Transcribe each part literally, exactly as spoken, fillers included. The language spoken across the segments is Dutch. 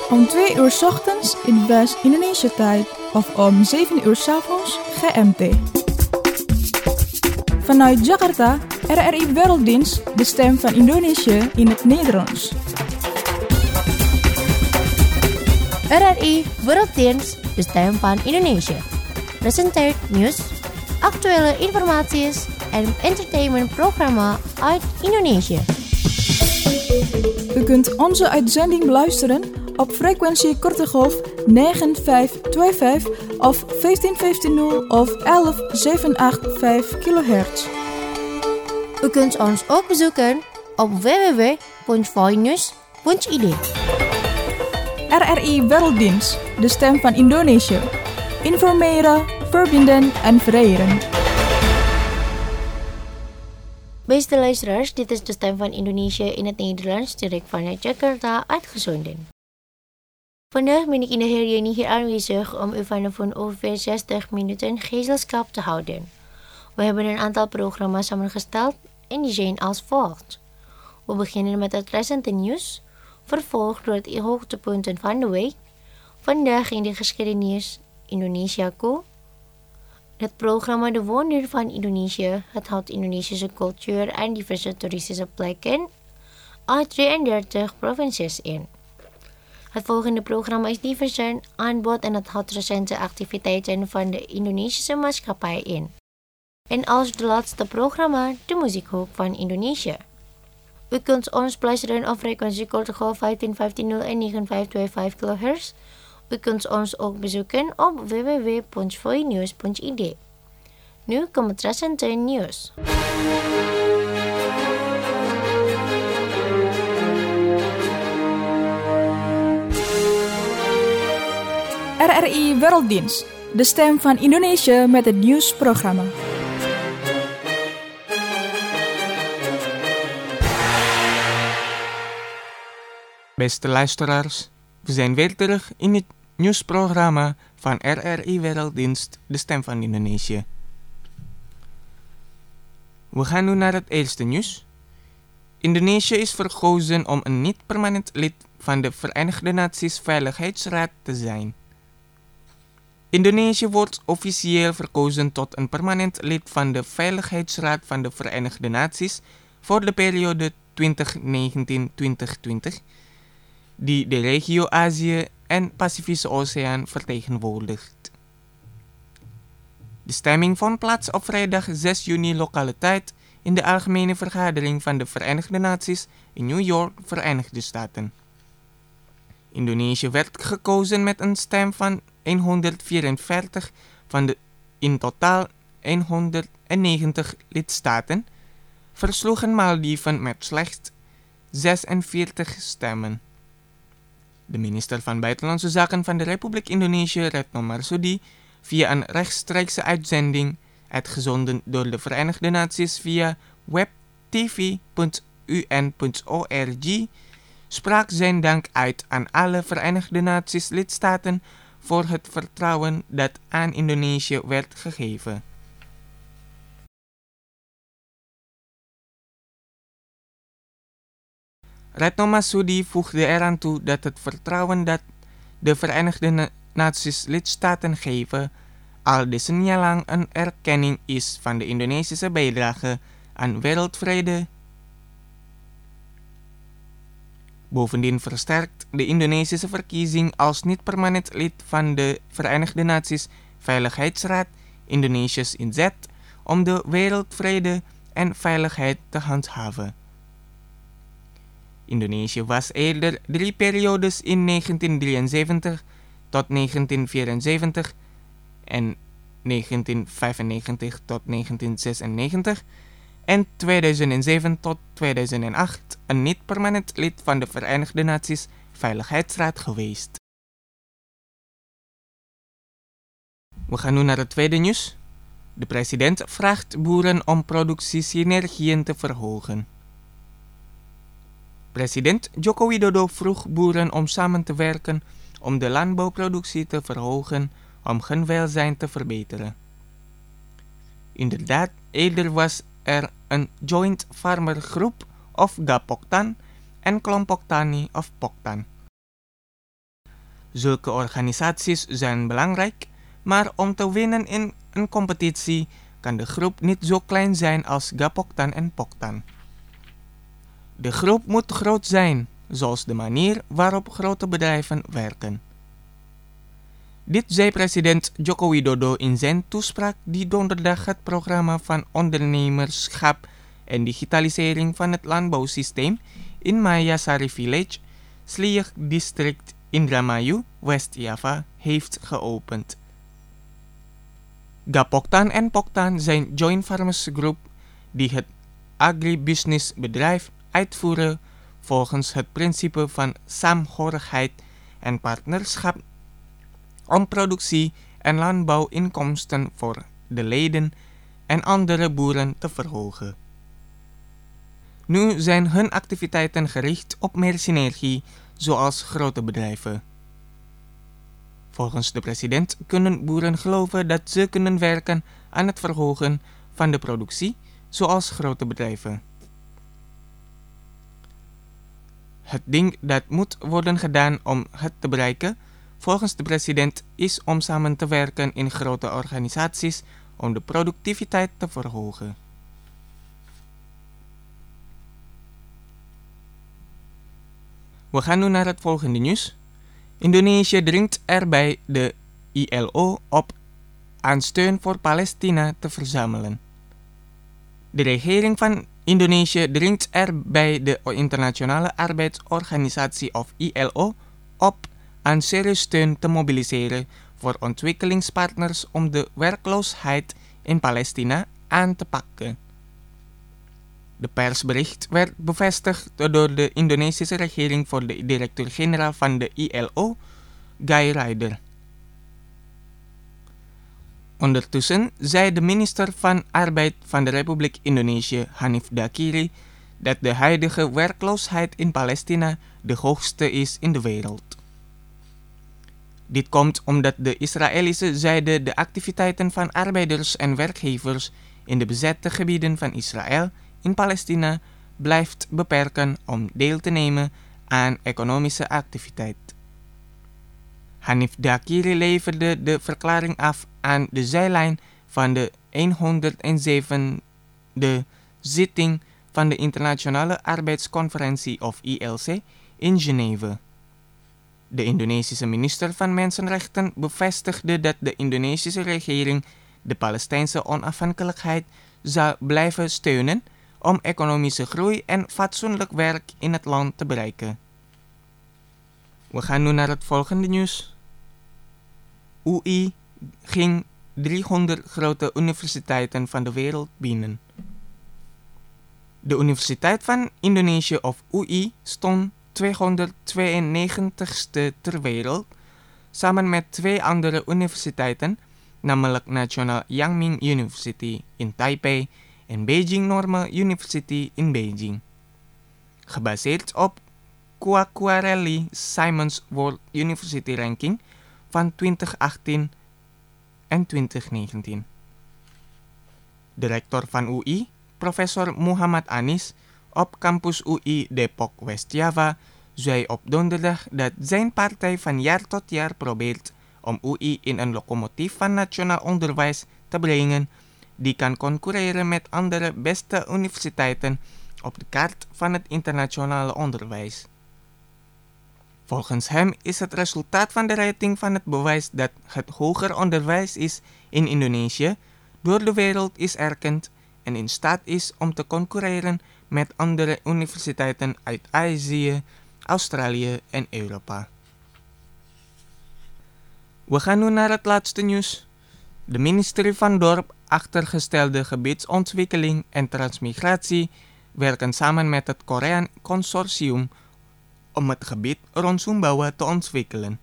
Om twee uur 's ochtends in West-Indonesië-tijd of om zeven uur 's avonds G M T. Vanuit Jakarta, R R I Werelddienst, de stem van Indonesië in het Nederlands. R R I Werelddienst, de stem van Indonesië. Presenteert nieuws, actuele informatie en entertainmentprogramma uit Indonesië. U kunt onze uitzending beluisteren op frequentie korte golf negen vijf twee vijf of vijftien vijftien of elf zeven acht vijf kilohertz. U kunt ons ook bezoeken op w w w punt voinews punt i d. R R I Werelddienst, de stem van Indonesië. Informeren, verbinden en vereren. Beste luisteraars, dit is de stem van Indonesië in het Nederlands, direct vanuit Jakarta uitgezonden. Vandaag ben ik in de herdenking hier aanwezig om u vanaf ongeveer zestig minuten gezelschap te houden. We hebben een aantal programma's samengesteld en die zijn als volgt. We beginnen met het recente nieuws, vervolgd door het hoogtepunten van de week, vandaag in de geschiedenis Indonesiaku. Het programma De Wonder van Indonesië, het houdt Indonesische cultuur en diverse toeristische plekken uit drieëndertig provincies in. Het volgende programma is diverse aanbod en het houdt recente activiteiten van de Indonesische maatschappij in. En als de laatste programma de muziekhoek van Indonesië. U kunt ons beluisteren op frequentie korte golf vijftien vijftien en negen vijf twee vijf kilohertz. U kunt ons ook bezoeken op w w w punt voinews punt i d. Nu komt het recente nieuws. R R I Werelddienst, de stem van Indonesië met het nieuwsprogramma. Beste luisteraars, we zijn weer terug in het nieuwsprogramma van R R I Werelddienst, de stem van Indonesië. We gaan nu naar het eerste nieuws. Indonesië is verkozen om een niet-permanent lid van de Verenigde Naties Veiligheidsraad te zijn. Indonesië wordt officieel verkozen tot een permanent lid van de Veiligheidsraad van de Verenigde Naties voor de periode twintig negentien tot twintig twintig, die de regio Azië en Pacifische Oceaan vertegenwoordigt. De stemming vond plaats op vrijdag zes juni lokale tijd in de Algemene Vergadering van de Verenigde Naties in New York, Verenigde Staten. Indonesië werd gekozen met een stem van honderdvierenveertig van de in totaal honderdnegentig lidstaten, versloegen Maldiven met slechts zesenveertig stemmen. De minister van Buitenlandse Zaken van de Republiek Indonesië, Retno Marsudi, via een rechtstreekse uitzending, uitgezonden door de Verenigde Naties via webtv punt u n punt org, sprak zijn dank uit aan alle Verenigde Naties lidstaten voor het vertrouwen dat aan Indonesië werd gegeven. Retno Marsudi voegde eraan toe dat het vertrouwen dat de Verenigde Naties lidstaten geven al decennia lang een erkenning is van de Indonesische bijdrage aan wereldvrede. Bovendien versterkt de Indonesische verkiezing als niet-permanent lid van de Verenigde Naties Veiligheidsraad Indonesië's inzet om de wereldvrede en veiligheid te handhaven. Indonesië was eerder drie periodes in negentien drieënzeventig tot negentien vierenzeventig en negentien vijfennegentig tot negentien zesennegentig en tweeduizend zeven tot tweeduizend acht een niet-permanent lid van de Verenigde Naties Veiligheidsraad geweest. We gaan nu naar het tweede nieuws. De president vraagt boeren om productiesynergieën te verhogen. President Joko Widodo vroeg boeren om samen te werken om de landbouwproductie te verhogen om hun welzijn te verbeteren. Inderdaad, eerder was er een Joint Farmer Group of Gapoktan en Kelompok Tani of Poktan. Zulke organisaties zijn belangrijk, maar om te winnen in een competitie kan de groep niet zo klein zijn als Gapoktan en Poktan. De groep moet groot zijn, zoals de manier waarop grote bedrijven werken. Dit zei president Joko Widodo in zijn toespraak die donderdag het programma van ondernemerschap en digitalisering van het landbouwsysteem in Mayasari Village, Sliek District Indramayu, West-Java, heeft geopend. Gapoktan en Poktan zijn joint farmers group die het agribusiness bedrijf uitvoeren volgens het principe van saamhorigheid en partnerschap om productie en landbouwinkomsten voor de leden en andere boeren te verhogen. Nu zijn hun activiteiten gericht op meer synergie, zoals grote bedrijven. Volgens de president kunnen boeren geloven dat ze kunnen werken aan het verhogen van de productie, zoals grote bedrijven. Het ding dat moet worden gedaan om het te bereiken, volgens de president, is om samen te werken in grote organisaties om de productiviteit te verhogen. We gaan nu naar het volgende nieuws. Indonesië dringt er bij de I L O op aan steun voor Palestina te verzamelen. De regering van Indonesië dringt er bij de Internationale Arbeidsorganisatie of I L O op aan serieus steun te mobiliseren voor ontwikkelingspartners om de werkloosheid in Palestina aan te pakken. De persbericht werd bevestigd door de Indonesische regering voor de directeur-generaal van de I L O, Guy Ryder. Ondertussen zei de minister van Arbeid van de Republiek Indonesië, Hanif Dakiri, dat de huidige werkloosheid in Palestina de hoogste is in de wereld. Dit komt omdat de Israëlische zijde de activiteiten van arbeiders en werkgevers in de bezette gebieden van Israël in Palestina blijft beperken om deel te nemen aan economische activiteit. Hanif Dakiri leverde de verklaring af aan de zijlijn van de honderdzevende zitting van de Internationale Arbeidsconferentie of I L C in Geneve. De Indonesische minister van Mensenrechten bevestigde dat de Indonesische regering de Palestijnse onafhankelijkheid zal blijven steunen om economische groei en fatsoenlijk werk in het land te bereiken. We gaan nu naar het volgende nieuws. U I ging driehonderd grote universiteiten van de wereld binnen. De Universiteit van Indonesië of U I stond tweehonderdtweeënnegentigste ter wereld, samen met twee andere universiteiten, namelijk National Yangming University in Taipei en Beijing Normal University in Beijing. Gebaseerd op Quacquarelli Simons World University Ranking van twintig achttien en twintig negentien. De rector van U I, professor Muhammad Anis, op campus U I Depok West-Java, zei op donderdag dat zijn partij van jaar tot jaar probeert om U I in een locomotief van nationaal onderwijs te brengen die kan concurreren met andere beste universiteiten op de kaart van het internationale onderwijs. Volgens hem is het resultaat van de rating van het bewijs dat het hoger onderwijs is in Indonesië door de wereld is erkend en in staat is om te concurreren met andere universiteiten uit Azië, Australië en Europa. We gaan nu naar het laatste nieuws. De ministerie van Dorp, Achtergestelde Gebiedsontwikkeling en Transmigratie werken samen met het Koreaan Consortium om het gebied rond Sumbawa te ontwikkelen.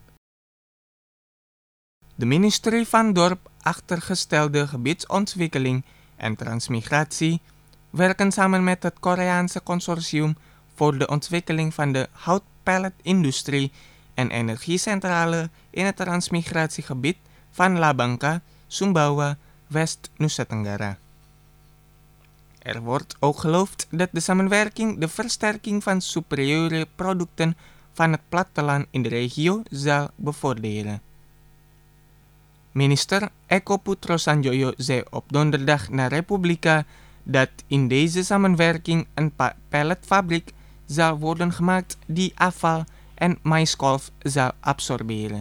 De ministerie van Dorp, Achtergestelde Gebiedsontwikkeling en Transmigratie werken samen met het Koreaanse consortium voor de ontwikkeling van de houtpelletindustrie en energiecentrale in het transmigratiegebied van Labangka, Sumbawa, West-Nusa Tenggara. Er wordt ook geloofd dat de samenwerking de versterking van superieure producten van het platteland in de regio zal bevorderen. Minister Eko Putro Sanjoyo zei op donderdag naar Republika dat in deze samenwerking een pa- pelletfabriek zal worden gemaakt die afval en maïskolf zal absorberen.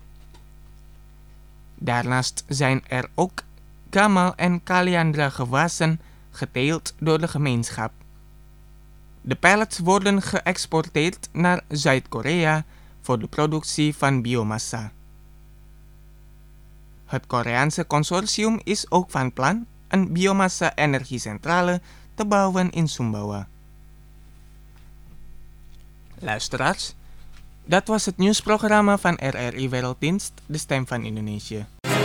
Daarnaast zijn er ook gamal en kaliandra gewassen geteeld door de gemeenschap. De pellets worden geëxporteerd naar Zuid-Korea voor de productie van biomassa. Het Koreaanse consortium is ook van plan een biomassa-energiecentrale te bouwen in Sumbawa. Luisteraars, dat was het nieuwsprogramma van R R I Werelddienst, de Stem van Indonesië.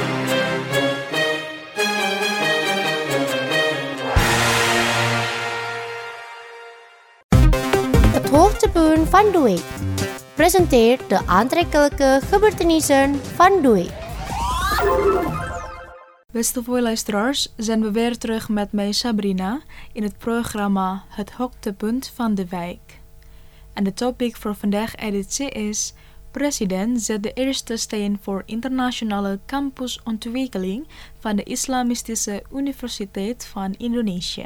Het hoogtepunt van de week presenteert de aantrekkelijke gebeurtenissen van de week. Beste luisteraars, zijn we weer terug met mij Sabrina in het programma Het Hoogtepunt van de Week. En de topic voor vandaag editie is: President zet de eerste steen voor internationale campusontwikkeling van de Islamistische Universiteit van Indonesië.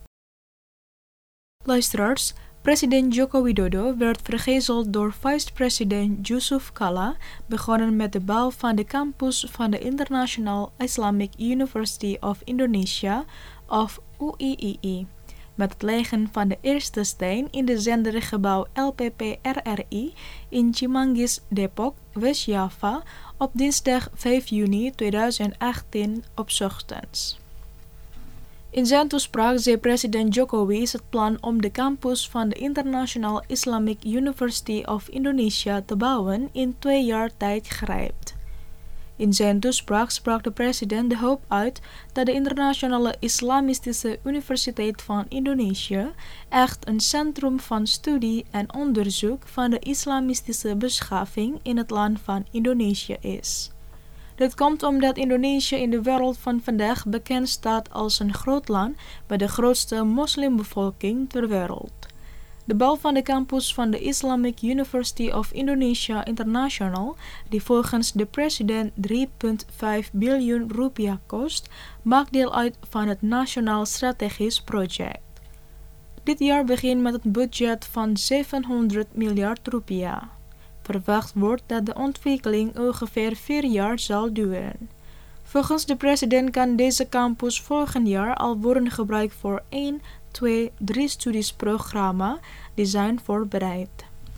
Luisteraars, president Joko Widodo werd vergezeld door vice-president Yusuf Kala, begonnen met de bouw van de campus van de International Islamic University of Indonesia, of U I I I, met het leggen van de eerste steen in de zendergebouw L P P R R I in Cimanggis, Depok, West-Java, op dinsdag vijf juni tweeduizend achttien op 's ochtends. In zijn toespraak zei president Jokowi het plan om de campus van de International Islamic University of Indonesia te bouwen in twee jaar tijd grijpt. In zijn toespraak sprak de president de hoop uit dat de Internationale Islamistische Universiteit van Indonesië echt een centrum van studie en onderzoek van de islamistische beschaving in het land van Indonesië is. Dit komt omdat Indonesië in de wereld van vandaag bekend staat als een groot land met de grootste moslimbevolking ter wereld. De bouw van de campus van de Islamic University of Indonesia International, die volgens de president drie komma vijf biljoen rupiah kost, maakt deel uit van het Nationaal Strategisch Project. Dit jaar begint met een budget van zevenhonderd miljard rupiah. Verwacht wordt dat de ontwikkeling ongeveer vier jaar zal duren. Volgens de president kan deze campus volgend jaar al worden gebruikt voor één, twee, drie studiesprogramma die zijn voorbereid.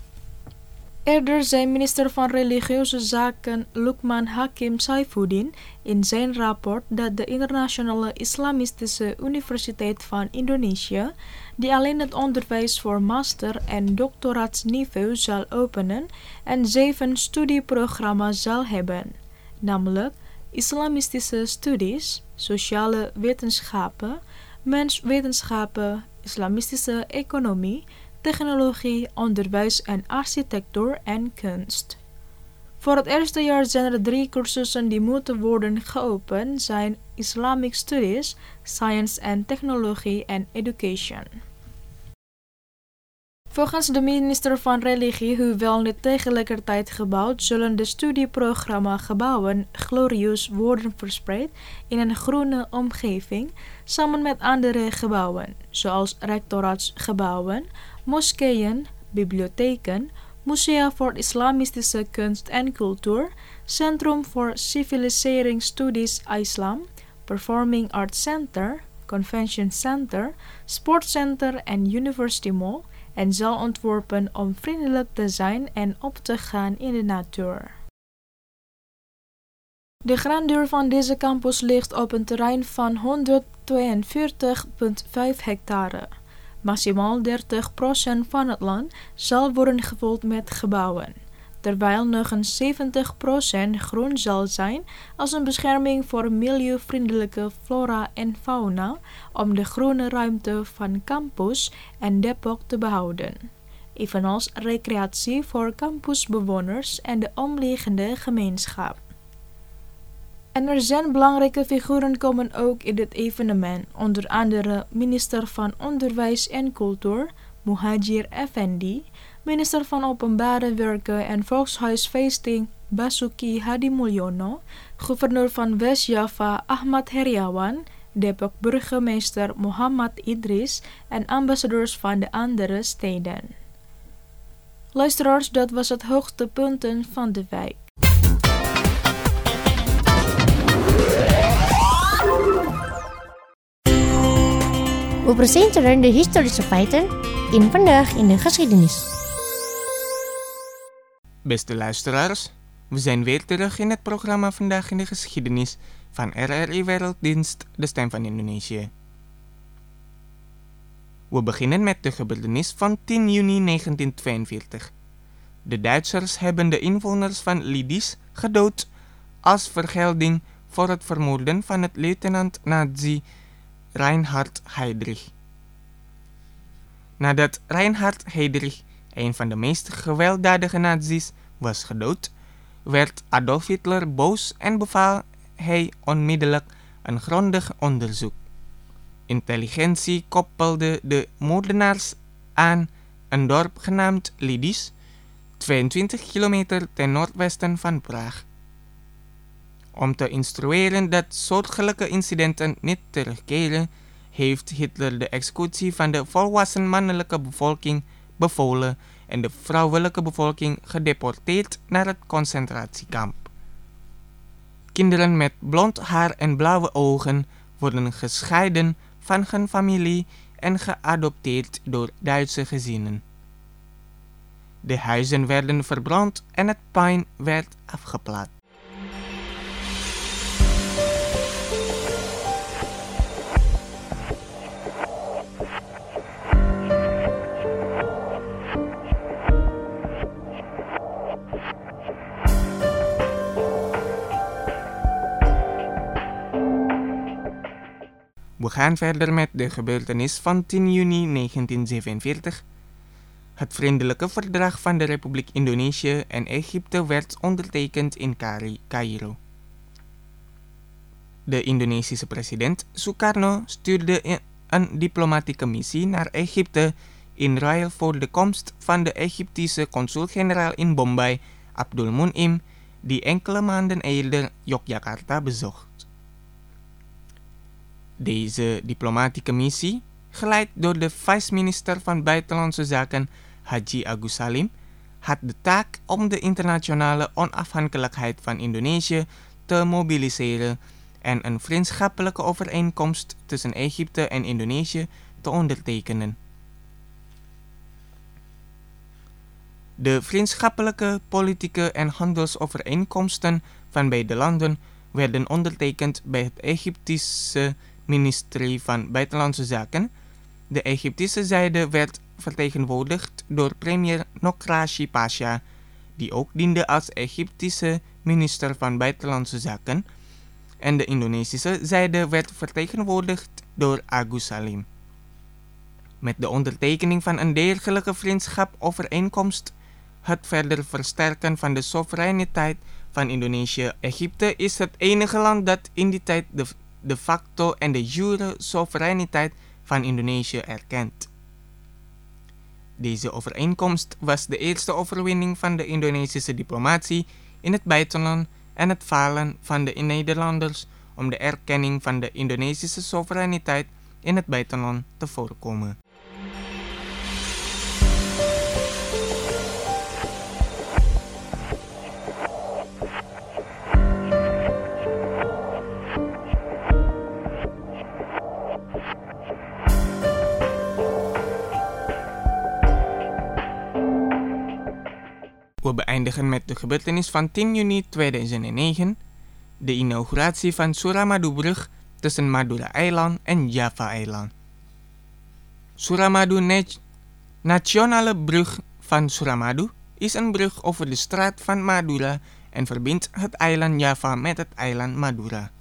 Eerder zei minister van Religieuze Zaken Lukman Hakim Saifuddin in zijn rapport dat de Internationale Islamistische Universiteit van Indonesië, die alleen het onderwijs voor master- en doctoraatsniveau zal openen en zeven studieprogramma's zal hebben, namelijk Islamistische studies, sociale wetenschappen, menswetenschappen, islamistische economie, technologie, onderwijs en architectuur en kunst. Voor het eerste jaar zijn er drie cursussen die moeten worden geopend, zijn Islamic Studies, Science and Technology en Education. Volgens de minister van Religie, hoewel niet tegelijkertijd gebouwd, zullen de studieprogramma-gebouwen glorieus worden verspreid in een groene omgeving, samen met andere gebouwen, zoals rectoraatsgebouwen, moskeeën, bibliotheken, musea voor islamistische kunst en cultuur, Centrum voor Civiliseringsstudies Islam, Performing Arts Center, Convention Center, Sportcenter en University Mall, en zal ontworpen om vriendelijk te zijn en op te gaan in de natuur. De grandeur van deze campus ligt op een terrein van honderdtweeënveertig komma vijf hectare. Maximaal dertig procent van het land zal worden gevuld met gebouwen, terwijl nog een zeventig procent groen zal zijn als een bescherming voor milieuvriendelijke flora en fauna om de groene ruimte van campus en Depok te behouden, evenals recreatie voor campusbewoners en de omliggende gemeenschap. En er zijn belangrijke figuren komen ook in dit evenement, onder andere minister van Onderwijs en Cultuur, Muhadjir Effendi, minister van Openbare Werken en Volkshuisvesting Basuki Hadimulyono, gouverneur van West-Java Ahmad Heriawan, Depok burgemeester Muhammad Idris en ambassadeurs van de andere steden. Luisteraars, dat was het hoogtepunten van de week. We presenteren de historische feiten in Vandaag in de Geschiedenis. Beste luisteraars, we zijn weer terug in het programma Vandaag in de Geschiedenis van R R I Werelddienst, de Stem van Indonesië. We beginnen met de gebeurtenis van tien juni negentien tweeënveertig. De Duitsers hebben de inwoners van Lidis gedood als vergelding voor het vermoorden van het luitenant-nazi Reinhard Heydrich. Nadat Reinhard Heydrich, een van de meest gewelddadige nazi's, was gedood, werd Adolf Hitler boos en beval hij onmiddellijk een grondig onderzoek. Intelligentie koppelde de moordenaars aan een dorp genaamd Lidis, tweeëntwintig kilometer ten noordwesten van Praag. Om te instrueren dat soortgelijke incidenten niet terugkeren, heeft Hitler de executie van de volwassen mannelijke bevolking bevolen en de vrouwelijke bevolking gedeporteerd naar het concentratiekamp. Kinderen met blond haar en blauwe ogen worden gescheiden van hun familie en geadopteerd door Duitse gezinnen. De huizen werden verbrand en het puin werd afgeplaat. We gaan verder met de gebeurtenis van tien juni negentien zevenenveertig. Het vriendelijke verdrag van de Republiek Indonesië en Egypte werd ondertekend in Cairo. De Indonesische president Sukarno stuurde een diplomatieke missie naar Egypte in ruil voor de komst van de Egyptische consul-generaal in Bombay, Abdul Munim, die enkele maanden eerder Yogyakarta bezocht. Deze diplomatieke missie, geleid door de vice-minister van Buitenlandse Zaken Haji Agus Salim, had de taak om de internationale onafhankelijkheid van Indonesië te mobiliseren en een vriendschappelijke overeenkomst tussen Egypte en Indonesië te ondertekenen. De vriendschappelijke, politieke en handelsovereenkomsten van beide landen werden ondertekend bij het Egyptische ministerie van Buitenlandse Zaken. De Egyptische zijde werd vertegenwoordigd door premier Nokrashi Pasha, die ook diende als Egyptische minister van Buitenlandse Zaken, en de Indonesische zijde werd vertegenwoordigd door Agus Salim. Met de ondertekening van een dergelijke vriendschap-overeenkomst, het verder versterken van de soevereiniteit van Indonesië. Egypte is het enige land dat in die tijd de, de facto en de jure soevereiniteit van Indonesië erkent. Deze overeenkomst was de eerste overwinning van de Indonesische diplomatie in het buitenland en het falen van de Nederlanders om de erkenning van de Indonesische soevereiniteit in het buitenland te voorkomen. We beëindigen met de gebeurtenis van tien juni tweeduizend negen, de inauguratie van Suramadu-brug tussen Madura-eiland en Java-eiland. Suramadu Nationale Brug van Suramadu is een brug over de straat van Madura en verbindt het eiland Java met het eiland Madura.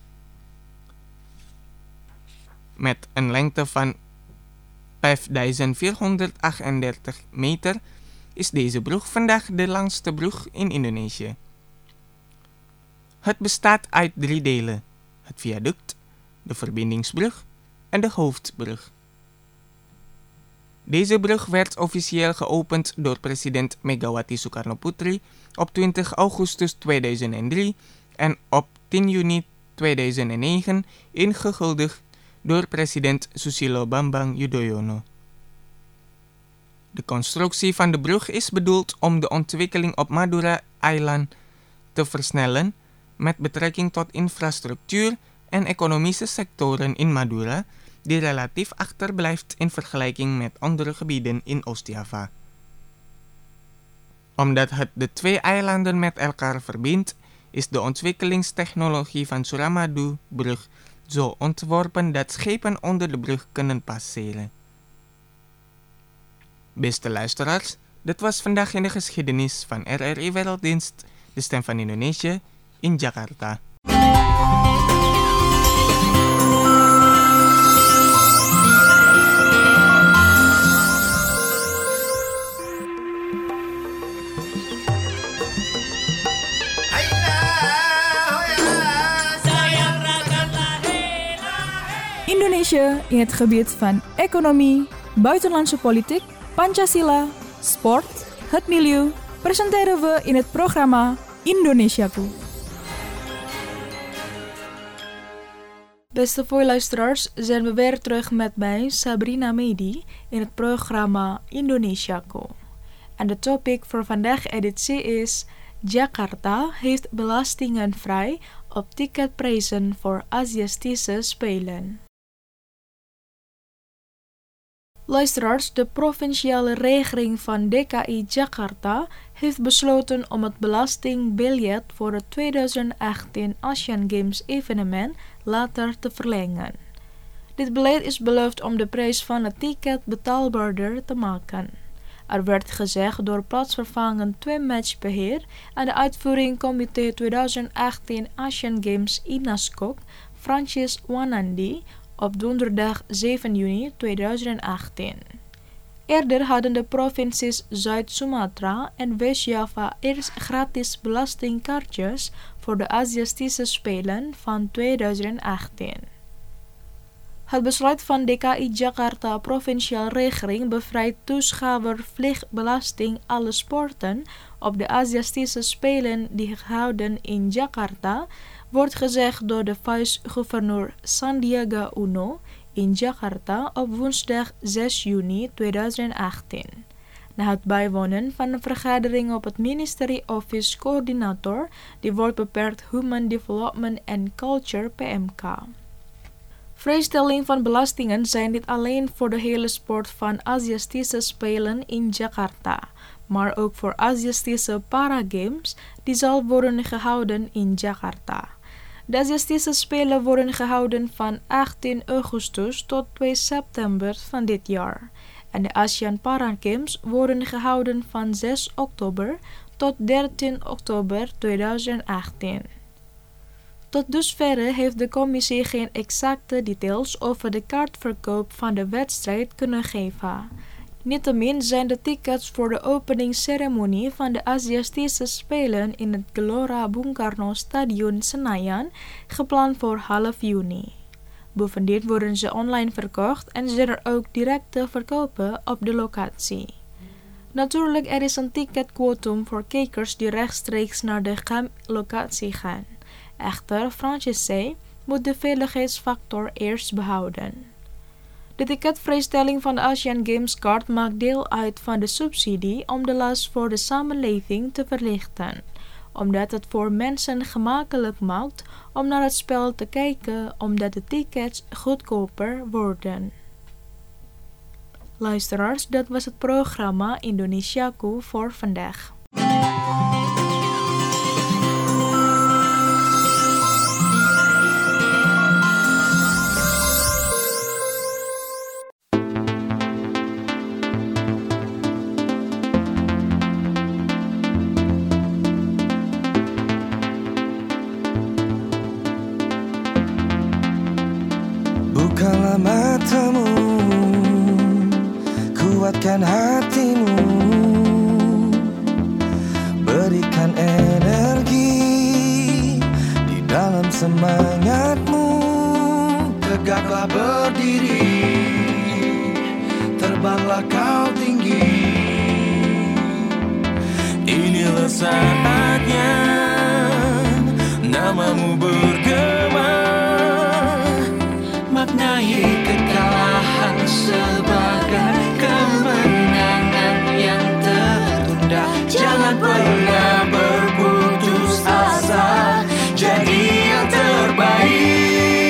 Met een lengte van vijfduizend vierhonderdachtendertig meter is deze brug vandaag de langste brug in Indonesië. Het bestaat uit drie delen: het viaduct, de verbindingsbrug en de hoofdbrug. Deze brug werd officieel geopend door president Megawati Soekarno-Putri op twintig augustus tweeduizend drie en op tien juni tweeduizend negen ingehuldigd door president Susilo Bambang Yudhoyono. De constructie van de brug is bedoeld om de ontwikkeling op Madura Island te versnellen met betrekking tot infrastructuur en economische sectoren in Madura, die relatief achterblijft in vergelijking met andere gebieden in Oost-Java. Omdat het de twee eilanden met elkaar verbindt, is de ontwikkelingstechnologie van Suramadu-brug zo ontworpen dat schepen onder de brug kunnen passeren. Beste luisteraars, dit was vandaag in de geschiedenis van R R I Werelddienst, de stem van Indonesië, in Jakarta. Indonesia in het gebied van economie, buitenlandse politiek, Pancasila, sport, het milieu, presenteren we in het programma Indonesiaku. Beste voorluisteraars, zijn we weer terug met mij, Sabrina Medi, in het programma Indonesiaku. En de topic voor vandaag editie is: Jakarta heeft belastingen vrij op ticketprijzen voor Aziatische Spelen. Luisteraars, de provinciale regering van D K I Jakarta heeft besloten om het belastingbiljet voor het tweeduizend achttien Asian Games evenement later te verlengen. Dit beleid is beloofd om de prijs van het ticket betaalbaarder te maken. Er werd gezegd door plaatsvervangend twee-matchbeheer en de uitvoeringcomité tweeduizend achttien Asian Games INASCOC, Francis Wanandi, op donderdag zeven juni tweeduizend achttien. Eerder hadden de provincies Zuid-Sumatra en West-Java eerst gratis belastingkaartjes voor de Aziatische Spelen van tweeduizend achttien. Het besluit van D K I Jakarta provinciale regering bevrijdt toeschouwervliegbelasting alle sporten op de Aziatische Spelen die gehouden in Jakarta, wordt gezegd door de vice-gouverneur Sandiaga Uno in Jakarta op woensdag zes juni tweeduizend achttien. Na het bijwonen van een vergadering op het Ministry Office Coördinator, die wordt beperkt Human Development and Culture P M K. Vrijstelling van belastingen zijn niet alleen voor de hele sport van Aziatische Spelen in Jakarta, maar ook voor Aziatische Paragames die zal worden gehouden in Jakarta. De Aziatische Spelen worden gehouden van achttien augustus tot twee september van dit jaar. En de Asian Paragames worden gehouden van zes oktober tot dertien oktober tweeduizend achttien. Tot dusverre heeft de commissie geen exacte details over de kaartverkoop van de wedstrijd kunnen geven. Niettemin zijn de tickets voor de openingsceremonie van de Aziatische Spelen in het Gelora Bung Karno Stadion Senayan gepland voor half juni. Bovendien worden ze online verkocht en zijn er ook directe verkopen op de locatie. Natuurlijk, er is een ticketquotum voor kijkers die rechtstreeks naar de locatie gaan. Echter, Francis zei, moet de veiligheidsfactor eerst behouden. De ticketvrijstelling van de Asian Games kaart maakt deel uit van de subsidie om de last voor de samenleving te verlichten, omdat het voor mensen gemakkelijk maakt om naar het spel te kijken, omdat de tickets goedkoper worden. Luisteraars, dat was het programma Indonesiaku voor vandaag. Bukalah matamu, kuatkan hatimu, berikan energi di dalam semangatmu. Tegaklah berdiri, terbanglah kau tinggi. Inilah saatnya namamu bergema, maknai kekalahan sebagai kemenangan yang tertunda. Jangan pernah berputus asa, jadi yang terbaik.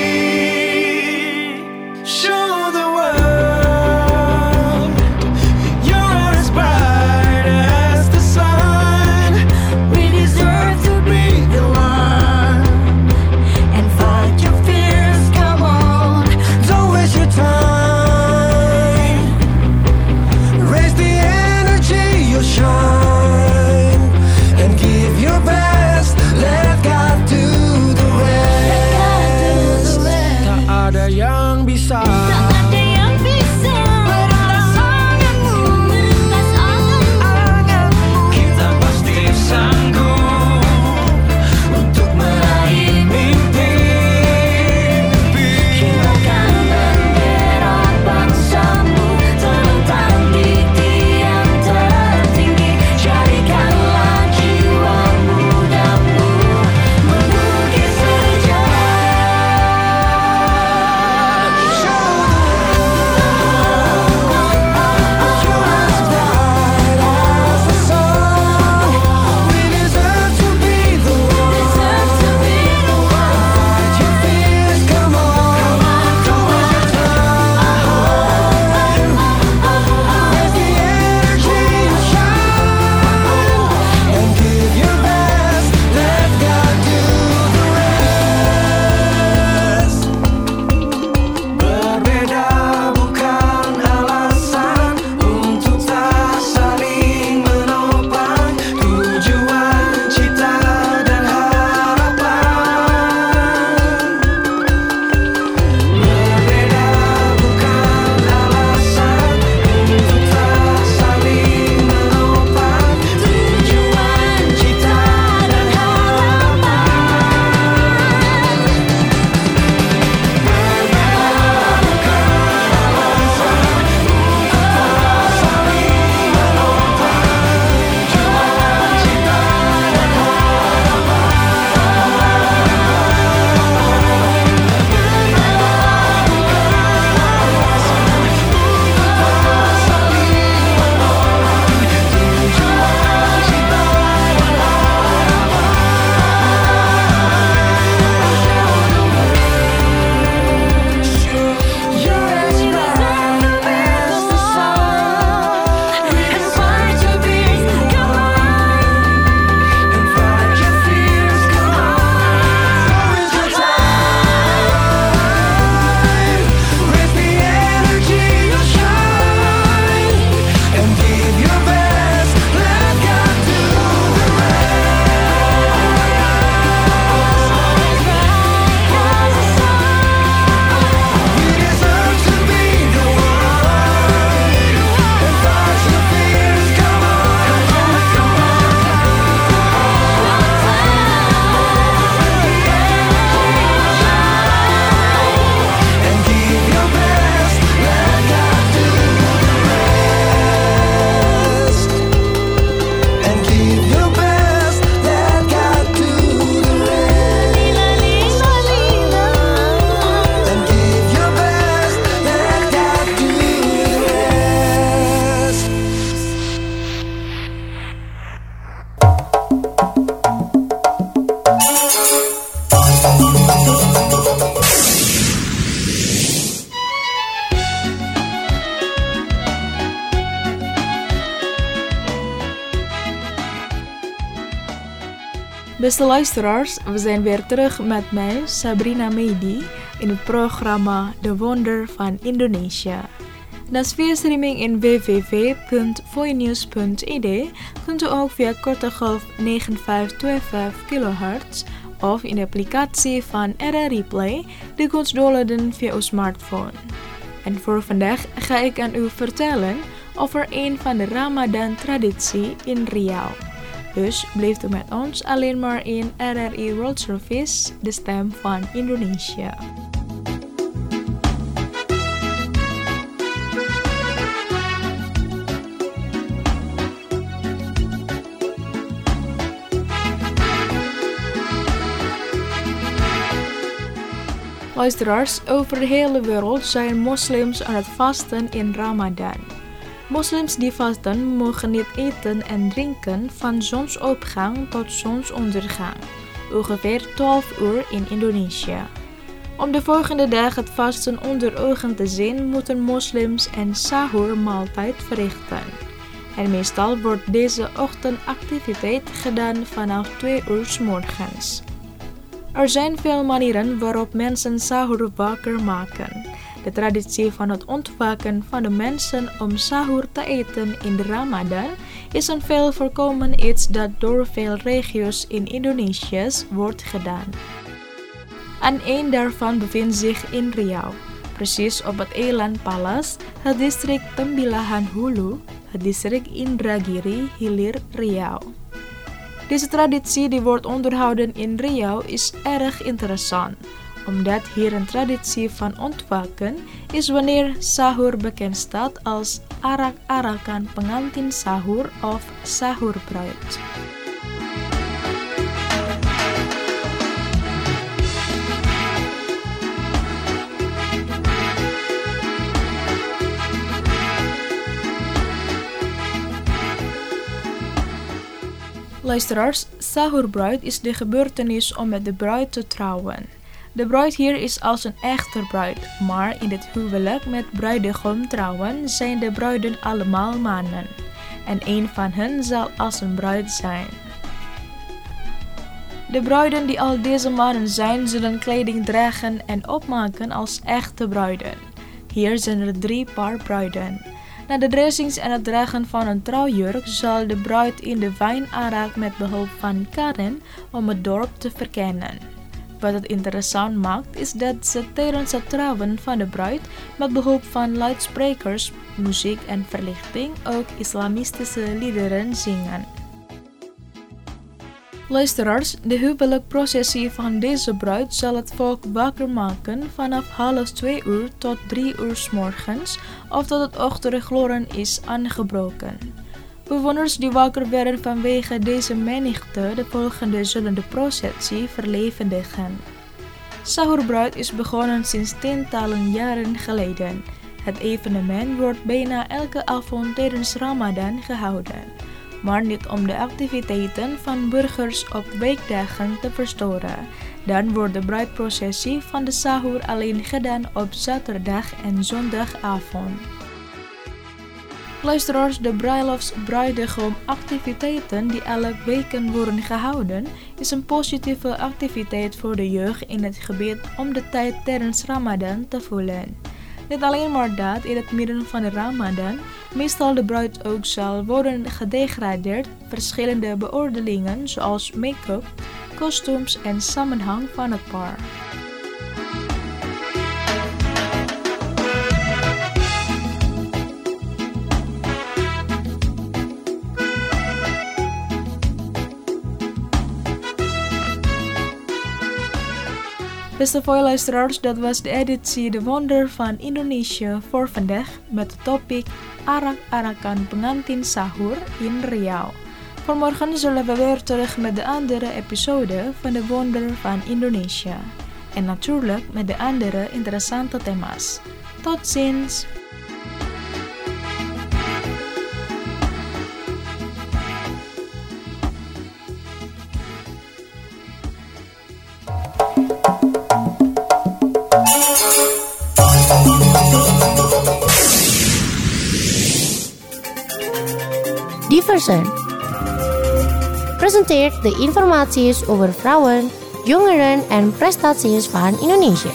Show the world you're as bright as the sun. We deserve to be the one and fight your fears. Come on, don't waste your time. Raise the energy, you'll shine and give your best. Let God do the rest. Tak ada yang bisa. Kita pasti sanggup untuk meraih mimpi. Kibarkan bendera bangsamu, terbang di tiang tertinggi. Jadikanlah jiwa mudamu mengukir sejarah. Show Beste luisteraars, we zijn weer terug met mij, Sabrina Mehdi, in het programma De Wonder van Indonesië. Naast via streaming in w w w punt voinews punt i d kunt u ook via korte golf negen vijf twee vijf kilohertz of in de applicatie van R R I Play de kunt downloaden via uw smartphone. En voor vandaag ga ik aan u vertellen over een van de Ramadan-traditie in Riau. Dus blijft u met ons alleen maar in R R I World Service, de stem van Indonesië. Luisteraars, over de hele wereld zijn moslims aan het vasten in Ramadan. Moslims die vasten mogen niet eten en drinken van zonsopgang tot zonsondergang, ongeveer twaalf uur in Indonesië. Om de volgende dag het vasten onder ogen te zien, moeten moslims een sahur-maaltijd verrichten. En meestal wordt deze ochtendactiviteit gedaan vanaf twee uur 's morgens. Er zijn veel manieren waarop mensen sahur wakker maken. De traditie van het ontwaken van de mensen om sahur te eten in de Ramadan is een veel voorkomend iets dat door veel regio's in Indonesië wordt gedaan. En één daarvan bevindt zich in Riau, precies op het eiland Palas, het district Tembilahan Hulu, het district Indragiri Hilir Riau. Deze traditie die wordt onderhouden in Riau is erg interessant, omdat hier een traditie van ontwaken is wanneer sahur bekend staat als arak-arakan pengantin sahur of sahurbruid. Luisteraars, sahurbruid is de gebeurtenis om met de bruid te trouwen. De bruid hier is als een echte bruid, maar in het huwelijk met bruidegom trouwen zijn de bruiden allemaal mannen. En een van hen zal als een bruid zijn. De bruiden die al deze mannen zijn, zullen kleding dragen en opmaken als echte bruiden. Hier zijn er drie paar bruiden. Na de dressings en het dragen van een trouwjurk zal de bruid in de wijn arak met behulp van karen om het dorp te verkennen. Wat het interessant maakt is dat ze tijdens het trouwen van de bruid met behulp van luidsprekers, muziek en verlichting ook islamistische liederen zingen. Luisteraars, de huwelijkprocessie van deze bruid zal het volk wakker maken vanaf half twee uur tot drie uur 's morgens of tot het ochtendgloren is aangebroken. Bewoners die wakker werden vanwege deze menigte, de volgende zullen de processie verlevendigen. Sahurbruid is begonnen sinds tientallen jaren geleden. Het evenement wordt bijna elke avond tijdens Ramadan gehouden, maar niet om de activiteiten van burgers op weekdagen te verstoren. Dan wordt de bruidprocessie van de sahur alleen gedaan op zaterdag en zondagavond. Luisteraars, de bruilofts-bruidegom-activiteiten die elke weken worden gehouden, is een positieve activiteit voor de jeugd in het gebied om de tijd tijdens Ramadan te voelen. Niet alleen maar dat, in het midden van de Ramadan, meestal de bruid ook zal worden gedegradeerd, verschillende beoordelingen zoals make-up, kostuums en samenhang van het paar. Beste luisteraars, dat was de editie De Wonder van Indonesië voor vandaag met het topic Arak-arakan pengantin sahur in Riau. Voor morgen zullen we weer terug met de andere episode van De Wonder van Indonesië. En natuurlijk met de andere interessante thema's. Tot ziens! Diversen presenteert de informaties over vrouwen, jongeren en prestaties van Indonesië.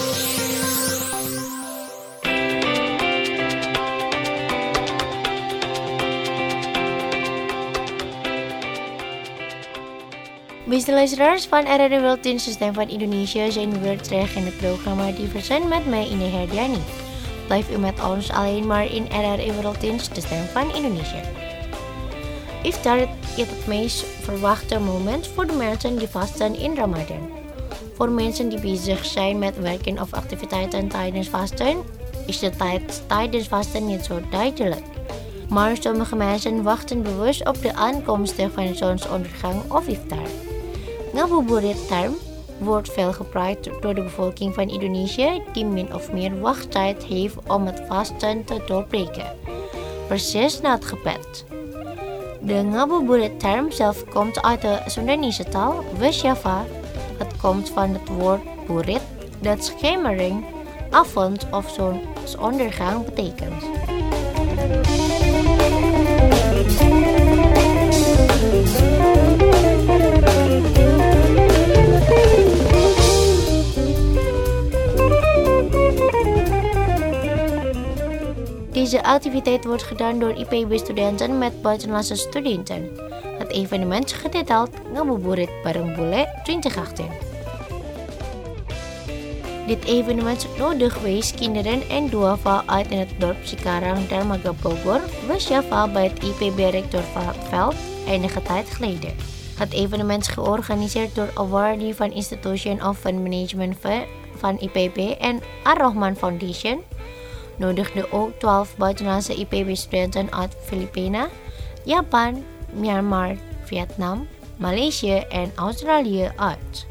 Beste luisteraars van R R Werelddienst System van Indonesië, zijn we weer terug in het programma Diversen met mij Ine Herdiani. Blijf u met ons alleen maar in R R Werelddienst System van Indonesië. Iftar is het meest verwachte moment voor de mensen die vasten in Ramadan. Voor mensen die bezig zijn met werken of activiteiten tijdens vasten, is de tijd tijdens vasten niet zo duidelijk. Maar sommige mensen wachten bewust op de aankomst van zonsondergang of iftar. Ngabuburit term wordt veel gebruikt door de bevolking van Indonesië die min of meer wachttijd heeft om het vasten te doorbreken, precies na het gebed. De ngabuburit-term zelf komt uit de Sundanese taal West Java. Het komt van het woord burit, dat schemering, avond of zonsondergang betekent. Deze activiteit wordt gedaan door I P B-studenten met buitenlandse studenten. Het evenement is getiteld Ngabuburit Bareng Bule twintig achttien. Dit evenement nodigt wees kinderen en duafa uit in het dorp Cikarang Dermaga Bogor, West Java bij het I P B-rector Veld enige tijd geleden. Het evenement is georganiseerd door awardee van Institution of Fund Management van I P B en Ar-Rahman Foundation. Nodigde ook twaalf buitenlandse I P B-studenten uit Filipina, Japan, Myanmar, Vietnam, Maleisië en Australië uit.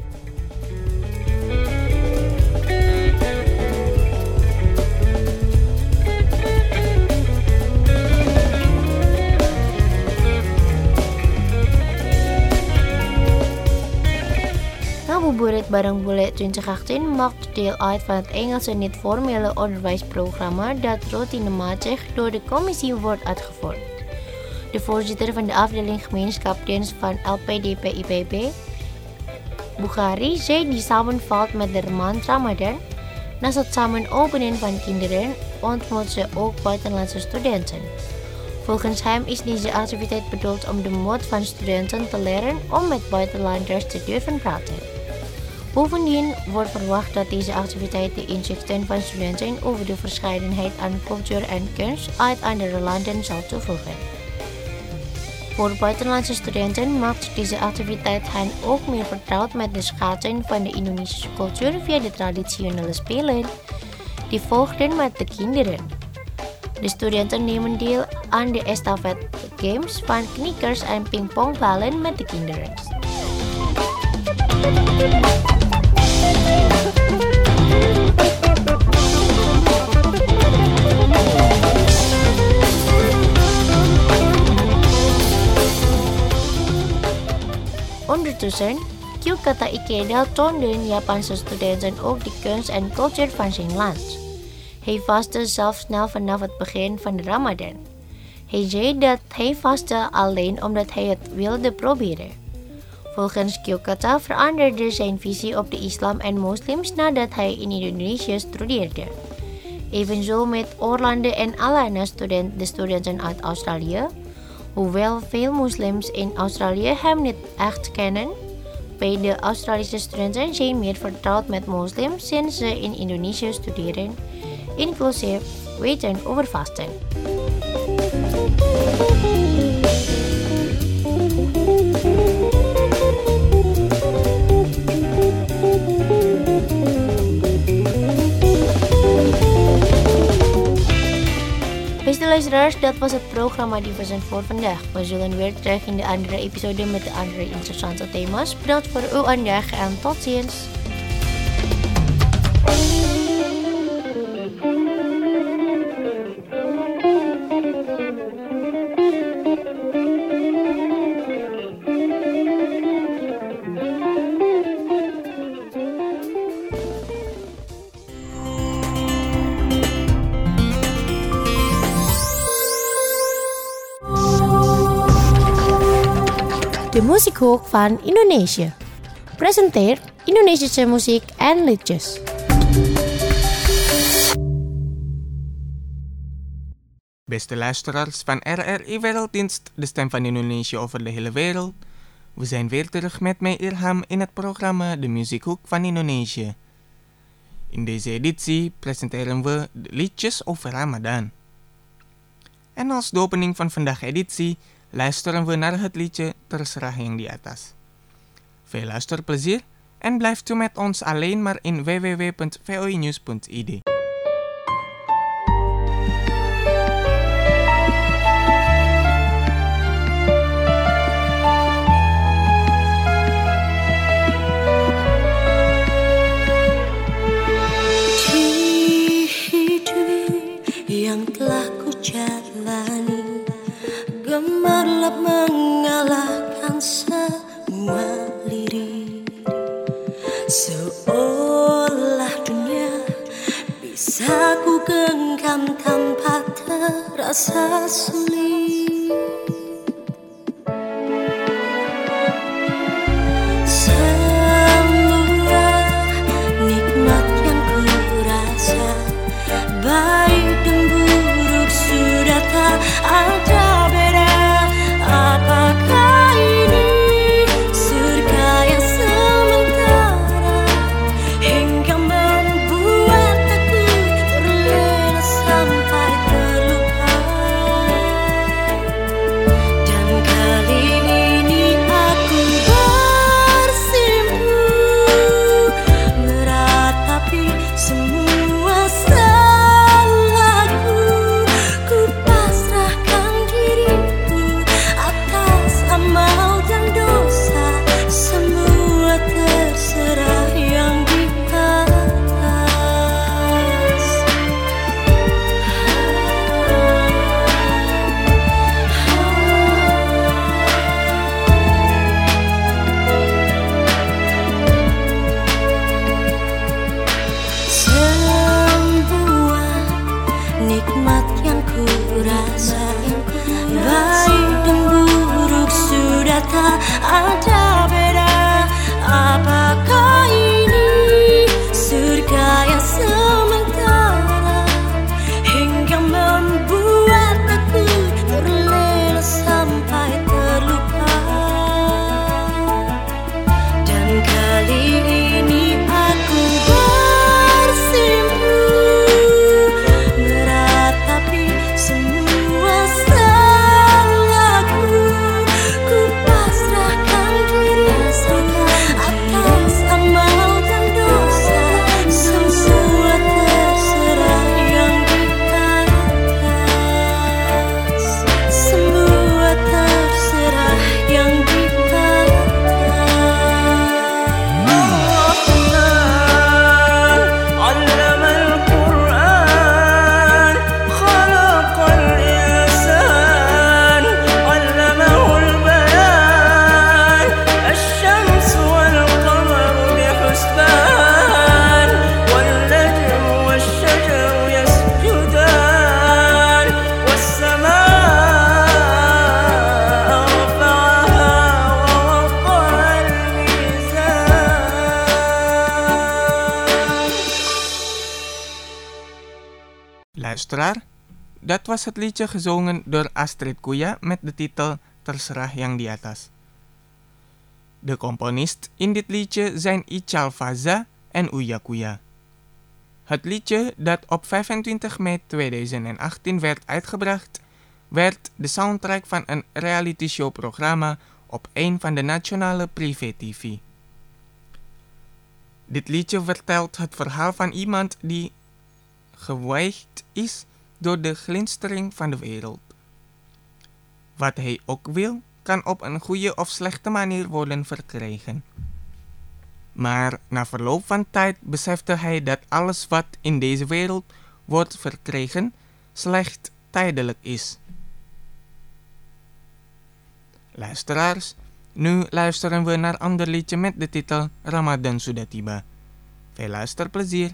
Ngabuburit Bareng Bule twintig achttien maakt deel uit van het Engelse niet-formele onderwijsprogramma dat routinematig door de commissie wordt uitgevoerd. De voorzitter van de afdeling gemeenschapsdienst van L P D P I P B, Bukhari, zei die samenvalt met de maand Ramadan. Naast het samen openen van kinderen ontmoet ze ook buitenlandse studenten. Volgens hem is deze activiteit bedoeld om de moed van studenten te leren om met buitenlanders te durven praten. Bovendien wordt verwacht dat deze activiteit de inzichten van studenten over de verscheidenheid aan cultuur en kunst uit andere landen zal toevoegen. Voor buitenlandse studenten maakt deze activiteit hen ook meer vertrouwd met de schatten van de Indonesische cultuur via de traditionele spelen die volgden met de kinderen. De studenten nemen deel aan de estafette games van knikkers en pingpongballen met de kinderen. Ondertussen, Kyokata Ikeda toonde Japanse studenten ook de kunst en cultuur van zijn land. Hij vastte zelf snel vanaf het begin van de Ramadan. Hij zei dat hij vastte alleen omdat hij het wilde proberen. Volgens Kyokata veranderde zijn visie op de islam en moslims nadat hij in Indonesië studeerde. Evenzo met Orlando en Alana student, de studenten uit Australië. Hoewel veel moslims in Australië hem niet echt kennen, bij de Australische studenten zijn meer vertrouwd met moslims sinds ze in Indonesië studeren, inclusief weten over vasten. Beste luisteraars, dat was het programma Diversen voor vandaag. We zullen weer terug in de andere episode met de andere interessante thema's. Bedankt voor uw aandacht en tot ziens. De muziekhoek van Indonesië. Presenteert Indonesische muziek en liedjes. Beste luisteraars van R R I Werelddienst, de stem van Indonesië over de hele wereld. We zijn weer terug met mij Irham in het programma De Muziekhoek van Indonesië. In deze editie presenteren we de liedjes over Ramadan. En als de opening van vandaag editie luisteren we naar het liedje Terserah yang di atas. Veel luisterplezier en blijft u met ons alleen maar in w w w punt v o i news punt i d. Seolah dunia bisa ku genggam tanpa terasa sulit. Semua nikmat yang ku rasa, baik dan buruk sudah tak ada beda. Apakah ini surga yang sementara hingga membuat aku terlena sampai terlupa? Dan kali ini aku bersimpu meratapi semua salahku. Ku pasrahkan diriku atas amal dan dosa, semua terserah yang di atas. Semua nikmat yang ku rasa, baik dan buruk sudah tak ada beda. Apakah ini surga yang sementara hingga membuat aku terlena sampai terlupa? Dan kali ini aku bersimpu meratapi semua salahku. Ku pasrahkan diriku atas amal dan dosa, semua terserah yang di atas. Semua terserah yang di علم القرآن خلق الإنسان علمه البيان الشمس والقمر بحسبان والنجم والشجر يسجدان والسماء رفعها ووضع الميزان. Luisteraar, dat was het liedje gezongen door Astrid Kuya met de titel Terserah yang di atas. De componist in dit liedje zijn Ichal Faza en Uya Kuya. Het liedje, dat op vijfentwintig mei tweeduizend achttien werd uitgebracht, werd de soundtrack van een reality show programma op een van de nationale privé-T V. Dit liedje vertelt het verhaal van iemand die geweigerd is door de glinstering van de wereld. Wat hij ook wil, kan op een goede of slechte manier worden verkregen. Maar na verloop van tijd besefte hij dat alles wat in deze wereld wordt verkregen slechts tijdelijk is. Luisteraars, nu luisteren we naar een ander liedje met de titel Ramadan Sudah Tiba. Veel luisterplezier!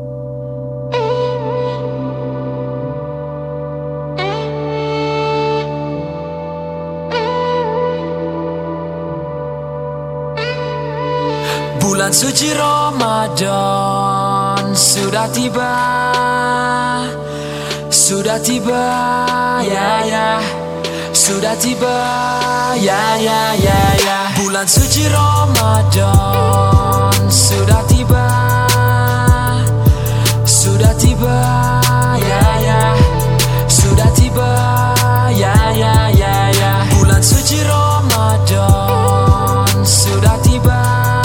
Bulan suci Ramadan sudah tiba, sudah tiba, ya ya, sudah tiba, ya ya ya ya. Bulan suci Ramadan sudah tiba, sudah tiba, ya ya, sudah tiba, ya ya ya ya. Bulan suci Ramadan sudah tiba,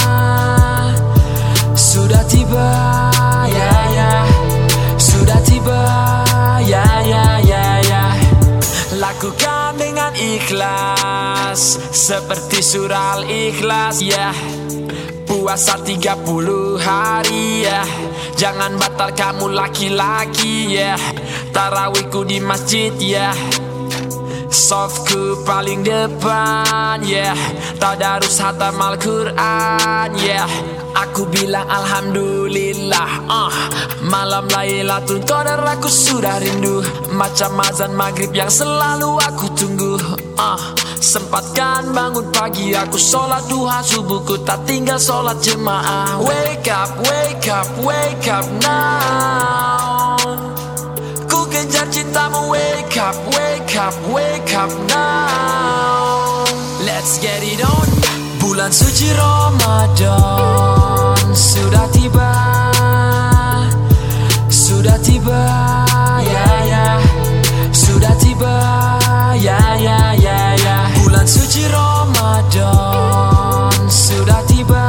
sudah tiba, ya ya, sudah tiba, ya ya ya ya. Lakukan dengan ikhlas seperti surah Al-Ikhlas, ya. Puasa tiga puluh hari, ya. Jangan batal kamu laki-laki, ya. Tarawihku di masjid, ya. Softku paling depan, yeah. Tadarus hatam Al-Quran, yeah. Aku bilang alhamdulillah. uh, Malam Lailatul Qadar aku sudah rindu, macam azan maghrib yang selalu aku tunggu. uh, Sempatkan bangun pagi aku sholat duha, subuhku tak tinggal sholat jemaah. Wake up, wake up, wake up now. Ku kejar cintamu, wake up, wake up, wake up now. Let's get it on. Bulan suci Ramadan sudah tiba, sudah tiba, ya ya, sudah tiba, ya ya ya ya. Bulan suci Ramadan sudah tiba,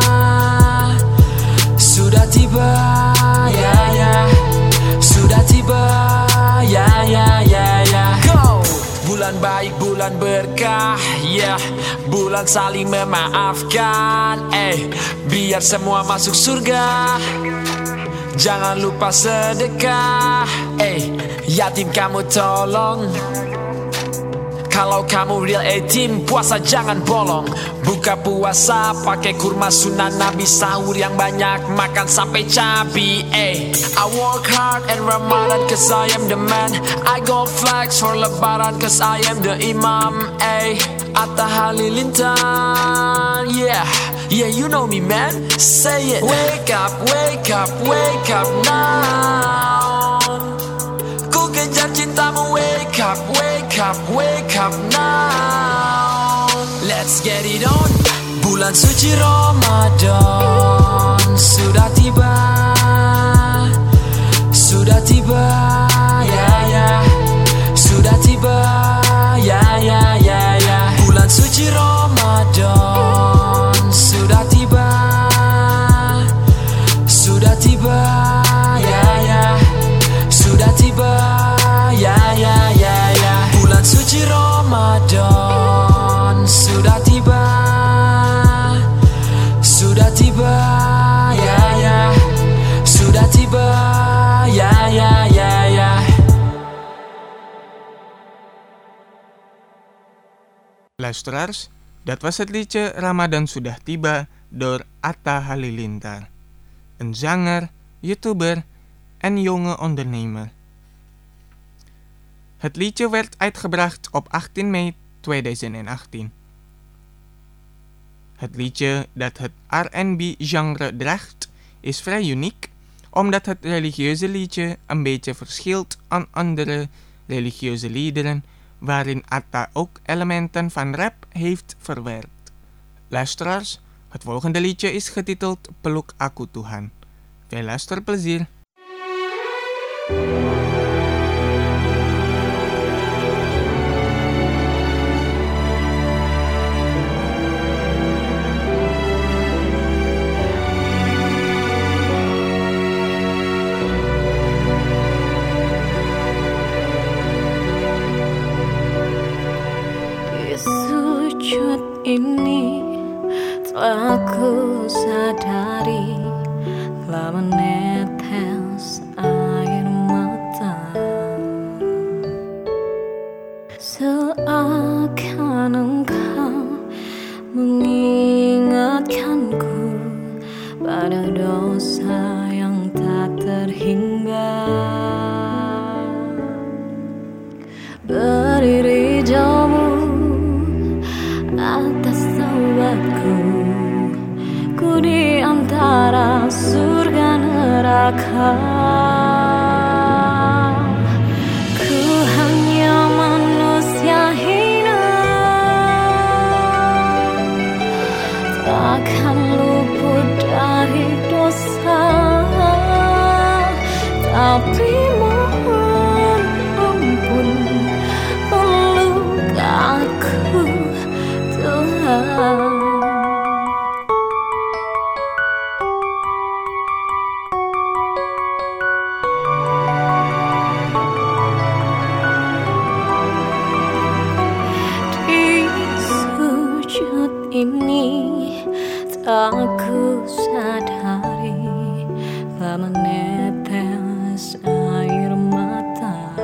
sudah tiba, ya ya, sudah tiba, ya ya ya ya. Go! Bulan baik, bulan berkah, yeah. Bulan saling memaafkan, eh. Biar semua masuk surga. Jangan lupa sedekah, eh. Yatim kamu tolong. Kalau kamu real eighteen, puasa jangan bolong. Buka puasa pakai kurma sunnah Nabi, sahur yang banyak, makan sampai cabi. Eh, I work hard in Ramadan cause I am the man. I go flex for Lebaran cause I am the imam. Eh, Atta Halilintar, yeah, yeah, you know me man. Say it. Wake up, wake up, wake up now. Ku kejar cintamu, wake up, wake up, wake up now. Let's get it on. Bulan suci Ramadan sudah tiba, sudah tiba, ya ya, sudah tiba, ya ya ya ya. Bulan suci Ramadan sudah tiba, sudah tiba, ya ya, sudah tiba, ya ya ya ya. Bulan suci Ramadan sudah tiba, sudah tiba, ya ya, sudah tiba, ya ya ya ya. Luisteraars, dat was het liedje Ramadan Sudah Tiba door Atta Halilintar. Een zanger, youtuber en jonge ondernemer. Het liedje werd uitgebracht op achttien mei tweeduizend achttien. Het liedje dat het R en B-genre draagt is vrij uniek, omdat het religieuze liedje een beetje verschilt aan andere religieuze liederen, waarin Atta ook elementen van rap heeft verwerkt. Luisteraars, het volgende liedje is getiteld Peluk Aku Tuhan. Veel luisterplezier! Ini telah ku sadari, telah menetes air mata, seakan engkau mengingatkanku pada dosa yang tak terhingga. Berdiri jauh atas taubatku, ku di antara surga neraka. Ku hanya manusia hina, takkan luput dari dosa, tapi mohon ampun, peluk aku Tuhan. Di sujud ini tak ku sadari, tak menetes air mata,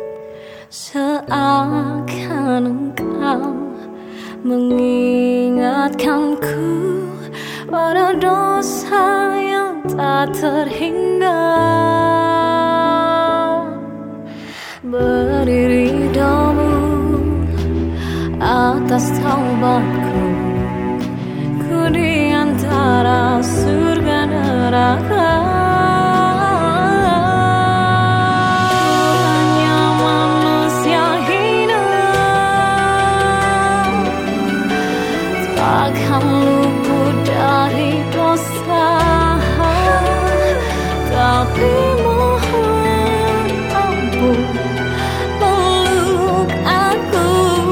seakan engkau mengingat ingatkanku pada dosa yang tak terhingga. Beri ridhamu atas taubatku, ku di antara surga neraka. Hanya manusia hina takkan luput dari dosa, tapi mohon ampun peluk aku.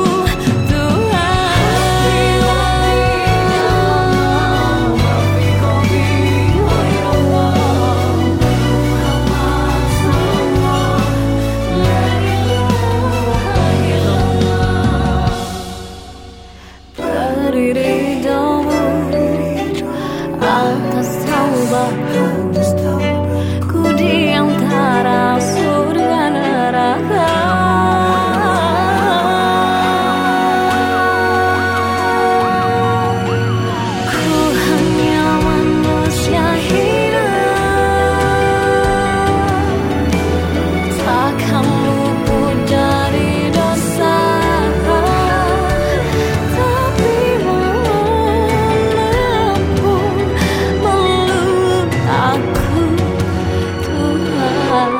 Ku di antara surga neraka. Ku hanya manusia hina takkan luput dari dosa, tapi mohon ampun peluk aku Tuhan.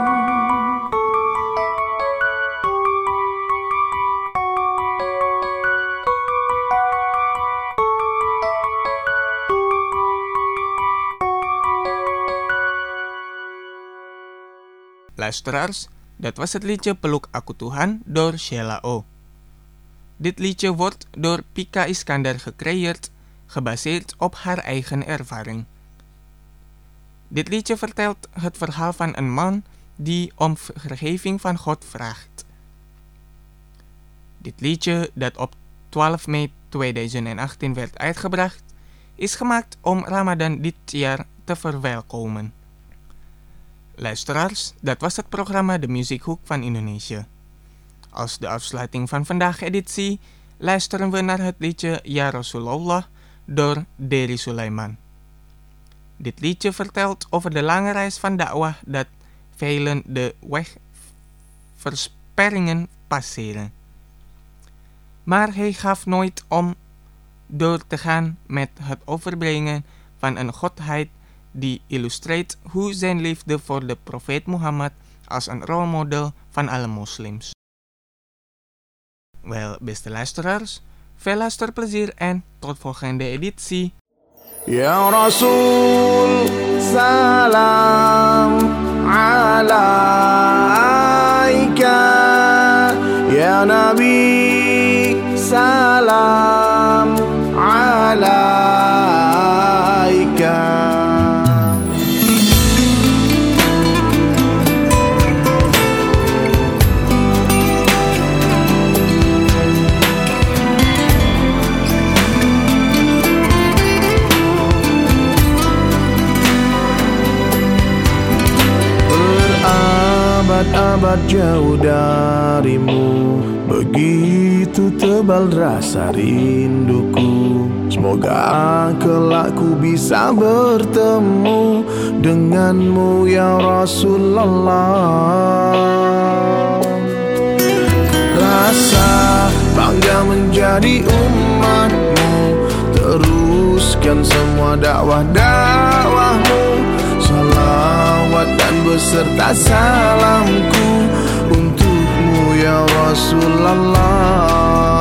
Luisteraars, dat was het liedje Peluk Aku Tuhan door Sheila O. Dit liedje wordt door Pika Iskandar gecreëerd, gebaseerd op haar eigen ervaring. Dit liedje vertelt het verhaal van een man die om vergeving van God vraagt. Dit liedje, dat op twaalf mei tweeduizend achttien werd uitgebracht, is gemaakt om Ramadan dit jaar te verwelkomen. Luisteraars, dat was het programma De Muziekhoek van Indonesië. Als de afsluiting van vandaag editie luisteren we naar het liedje Ya Rasulullah door Dery Sulaiman. Dit liedje vertelt over de lange reis van dakwah dat velen de wegversperringen passeren. Maar hij gaf nooit om door te gaan met het overbrengen van een godheid die illustreert hoe zijn liefde voor de profeet Mohammed als een rolmodel van alle moslims. Wel, beste luisteraars, veel luisterplezier en tot volgende editie. Ya Rasul, salam alaika. Ya Nabi, salam alaika. Abad jauh darimu, begitu tebal rasa rinduku. Semoga kelak ku bisa bertemu denganmu ya Rasulullah. Rasa bangga menjadi umatmu, teruskan semua dakwah-dakwahmu. Salawat dan beserta salamku untukmu ya Rasulullah.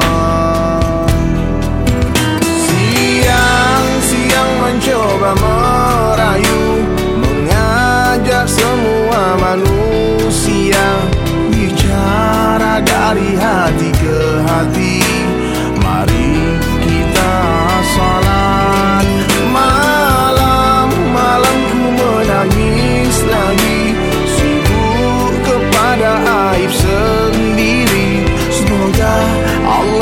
Siang-siang mencoba merayu, mengajak semua manusia, bicara dari hati ke hati. Mari kita salat malam, malam ku menangis lagi, sibuk kepada aib sendiri. Semoga Allah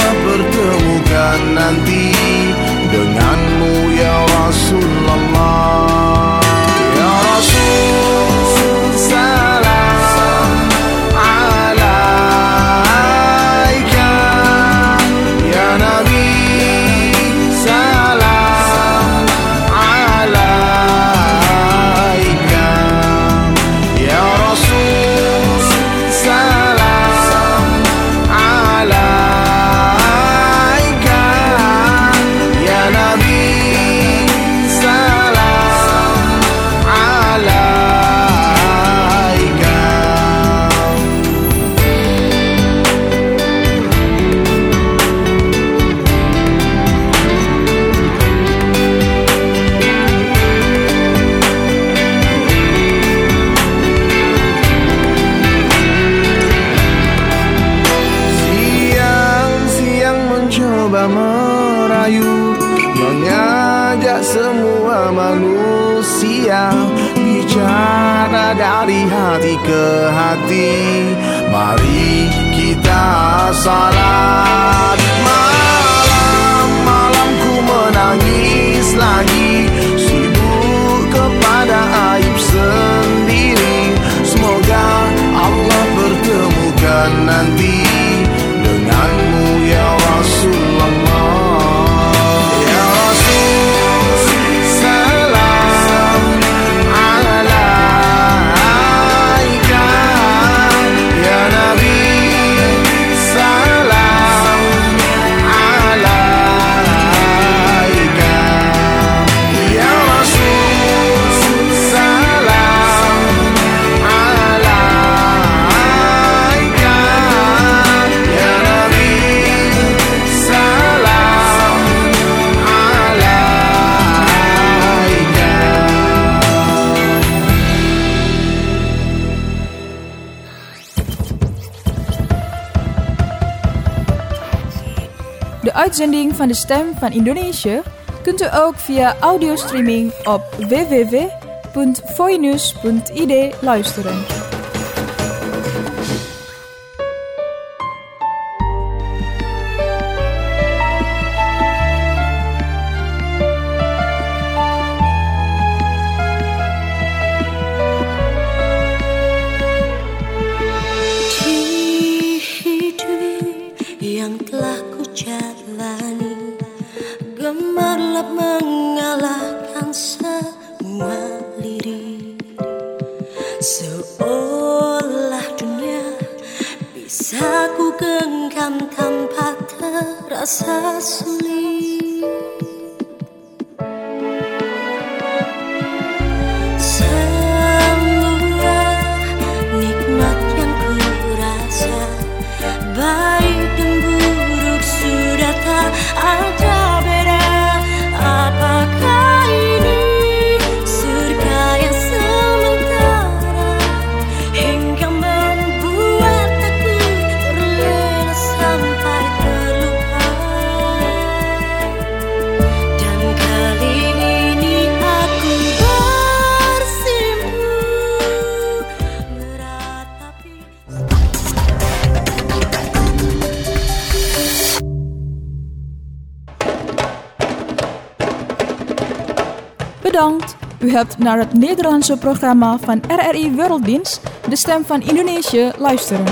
mengajak semua manusia bicara dari hati ke hati. Mari kita salat. Malam, malamku menangis lagi, sibuk kepada aib sendiri. Semoga Allah pertemukan nanti denganmu ya Rasulullah. Ya Rasul, salam alaika. Ya Nabi, salam alaika. Ya Rasul, salam alaika. Ya Nabi, salam alaika. De uitzending van de Stem van Indonesië kunt u ook via audiostreaming op w w w punt voinews punt i d luisteren. Di hidup yang telah ku jalani, gemerlap mengalahkan semua lirik. Seolah dunia bisa ku genggam tanpa terasa sulit. Semua nikmat yang ku rasa, baik dan buruk sudah tak ada beda. Apakah ini surga yang sementara, hingga membuat aku terlena sampai terlupa. Dan kali ini aku bersimpu meratapi. Bedankt. U hebt naar het Nederlandse programma van R R I Werelddienst, de Stem van Indonesië, luisteren.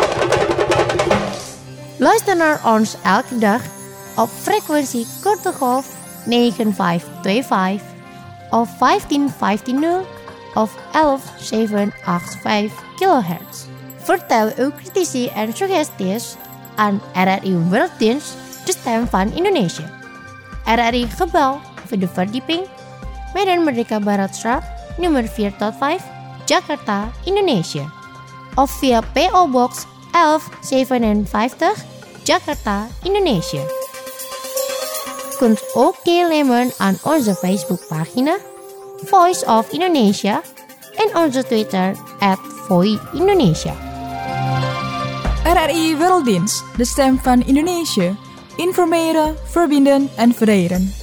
Luister naar ons elke dag op frequentie korte golf negen vijf twee vijf of vijftien vijftien nul of elf zeven acht vijf kilohertz. Vertel uw critici en suggesties aan R R I Werelddienst, de Stem van Indonesië. R R I Gebouw, vierde verdieping, Medan Merdeka Baratstraat, nummer vier tot vijf, Jakarta, Indonesië. Of via P O Box elf zevenenvijftig, Jakarta, Indonesië. Kunt ook deelnemen aan onze Facebookpagina Voice of Indonesia en onze Twitter at Voi Indonesia. R R I Werelddienst, de Stem van Indonesië. Informeren, verbinden en vereren.